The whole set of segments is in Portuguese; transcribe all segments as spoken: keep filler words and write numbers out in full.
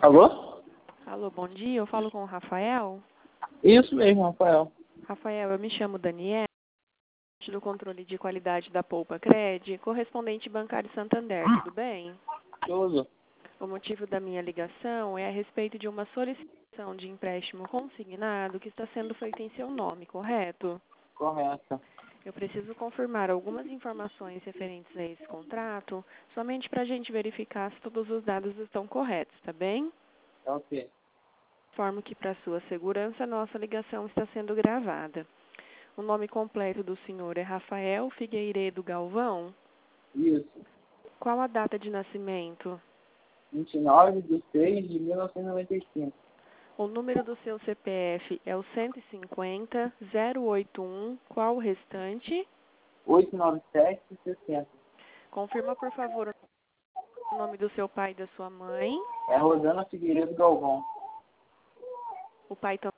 Alô? Alô, bom dia. Eu falo com o Rafael. Isso mesmo, Rafael. Rafael, eu me chamo Daniela, do controle de qualidade da Poupa Cred, correspondente bancário Santander, tudo bem? Tudo. O motivo da minha ligação é a respeito de uma solicitação de empréstimo consignado que está sendo feita em seu nome, correto? Correto. Eu preciso confirmar algumas informações referentes a esse contrato, somente para a gente verificar se todos os dados estão corretos, tá bem? Tá ok. Informo que, para sua segurança, nossa ligação está sendo gravada. O nome completo do senhor é Rafael Figueiredo Galvão. Isso. Qual a data de nascimento? vinte e nove de seis de mil novecentos e noventa e cinco. O número do seu C P F é o cento e cinquenta, zero oito um. Qual o restante? oitocentos e noventa e sete, sessenta. Confirma, por favor, o nome do seu pai e da sua mãe. É Rosana Figueiredo Galvão. O pai também.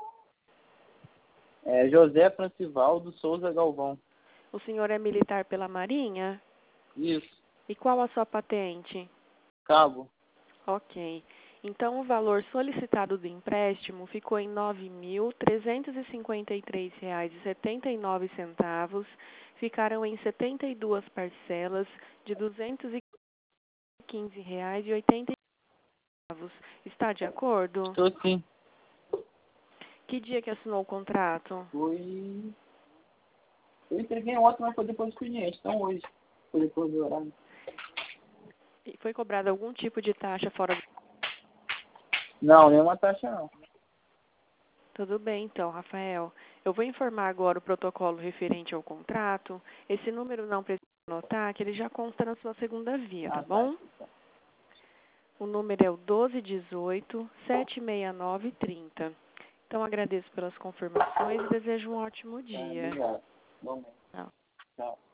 É José Francivaldo Souza Galvão. O senhor é militar pela Marinha? Isso. E qual a sua patente? Cabo. Ok. Então, o valor solicitado do empréstimo ficou em nove mil trezentos e cinquenta e três reais e setenta e nove centavos. Ficaram em setenta e duas parcelas de duzentos e quinze reais e oitenta centavos. Está de acordo? Estou sim. Que dia que assinou o contrato? Foi... Eu entreguei ontem, mas foi depois do cliente. Então hoje. Foi depois do horário. E foi cobrado algum tipo de taxa fora do... Não, nenhuma taxa não. Tudo bem, então, Rafael. Eu vou informar agora o protocolo referente ao contrato. Esse número não precisa anotar, que ele já consta na sua segunda via, tá Ah, tá. bom? O número é o doze dezoito, sete seis nove, trinta. Então, agradeço pelas confirmações e desejo um ótimo Tá, dia. obrigado. Bom, Tchau. tchau.